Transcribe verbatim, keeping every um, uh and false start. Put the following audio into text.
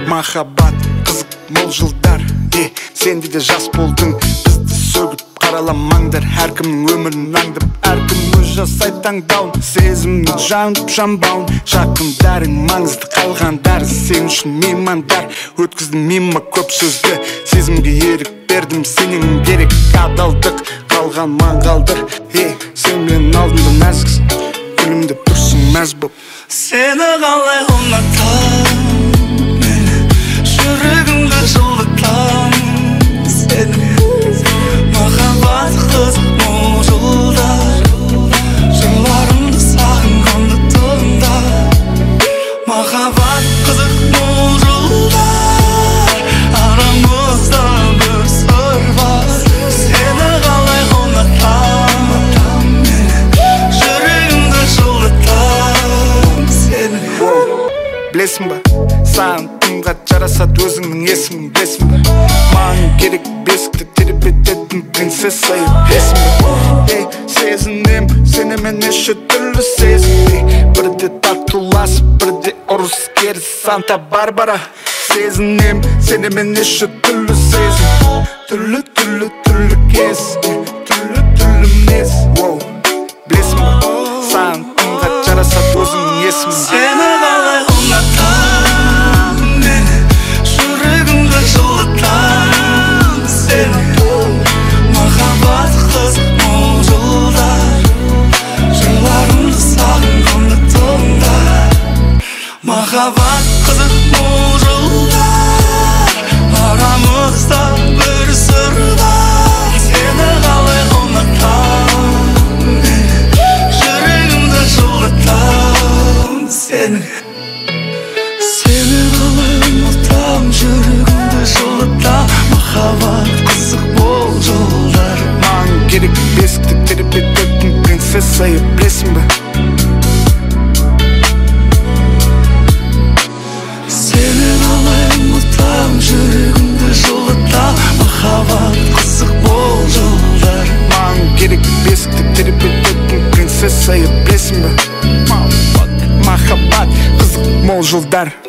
Махаббат қызық мол жылдар, е, сенде де жас болдың. Бізді сөгіп қараламаңдар, әркімнің өмірін аңдып, әркім өз жасайды таңдауын. Сезімнің жанып жанбауын, жақындарың маңызды, қалғандар сен үшін меймандар. Өткіздің мимо көп сөзді, сезімге ерік бердім, сенің керек адалдық, қалған маңғалдыр. Ей, сен мен алдымда нәзіксің, күлімді тұрсың мәз боп. Сені қалай ұнатам, мен жүрегімді жылытам. Сені махаббат қызық мол жылдар, жырларымды сағынғанды тыңда. Махаббат қызық мол жылдар, арамызда бір сыр бар. Сені қалай ұнатам, мен жүрегімді жылытам. Сені Білесің ба, саған тымға жарасады өзіңнің есімің, білесің ба? Маған керек бесікті тербететін принцесса есім ба? Ей, сезінем, сенімен неше түрлі сезім. Бірде татуласып, бірде ұрыс керіс Санта-Барбара. Сезінем, сенімен неше түрлі сезім. Түрлі, түрлі, түрлі кез, түрлі, түрлі мінез. Білесің ба, саған тымға жарасады өзіңнің есімің. Сені қалай ұнатам, мен жүрегімді жылытам. Сені махаббат қызық мол жылдар, жырларымды сағынғанды тыңда. Махаббат қызық мол жылдар, арамызда бір сыр бар. Сені қалай ұнатам, мен жүрегімді жылытам. Сені Сені қалай ұнатам, жүрегімді жылытам. Махаббат қызық мол жылдар. Маған керек бесікті тербететін принцесса, білесің ба? Сені қалай ұнатам, жүрегімді жылытам. Махаббат қызық мол жылдар. Маған керек бесікті тербететін принцесса, білесің ба? Махаббат қызық мол жылдар.